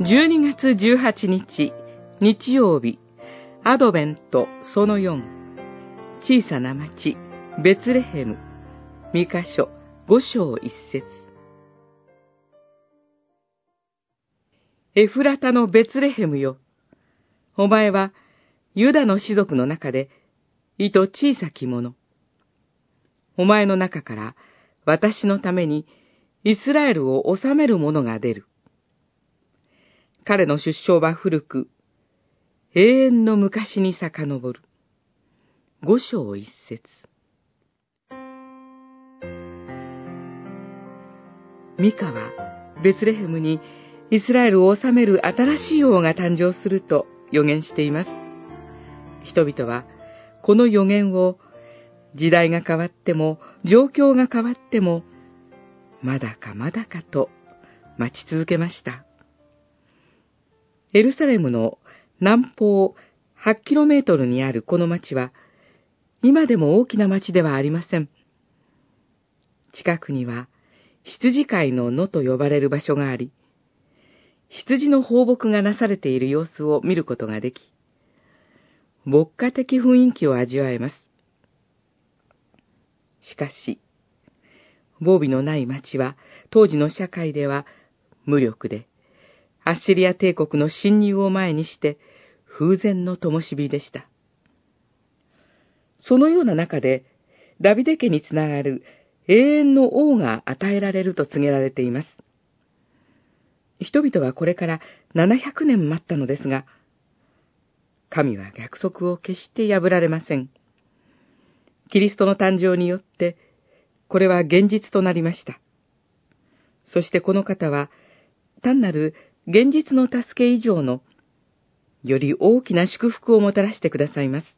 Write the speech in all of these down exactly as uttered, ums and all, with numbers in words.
じゅうにがつじゅうはちにち、日曜日、アドベントそのよん、小さな町、ベツレヘム、三箇所、五章一節。エフラタのベツレヘムよ、お前はユダの氏族の中で、いと小さき者。お前の中から私のためにイスラエルを治める者が出る。彼の出生は古く、永遠の昔に遡る。五章一節。ミカはベツレヘムにイスラエルを治める新しい王が誕生すると予言しています。人々はこの予言を時代が変わっても状況が変わってもまだかまだかと待ち続けました。エルサレムの南方はちキロメートルにあるこの町は今でも大きな町ではありません。近くには羊飼いの野と呼ばれる場所があり、羊の放牧がなされている様子を見ることができ、牧歌的雰囲気を味わえます。しかし、防備のない町は当時の社会では無力で、アッシリア帝国の侵入を前にして風前の灯火でした。そのような中で、ダビデ家につながる永遠の王が与えられると告げられています。人々はこれからななひゃくねん待ったのですが、神は約束を決して破られません。キリストの誕生によって、これは現実となりました。そしてこの方は、単なる現実の助け以上の、より大きな祝福をもたらしてくださいます。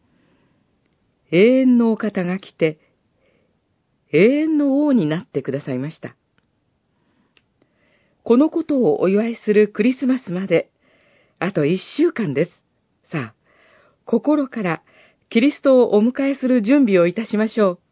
永遠のお方が来て、永遠の王になってくださいました。このことをお祝いするクリスマスまで、あと一週間です。さあ、心からキリストをお迎えする準備をいたしましょう。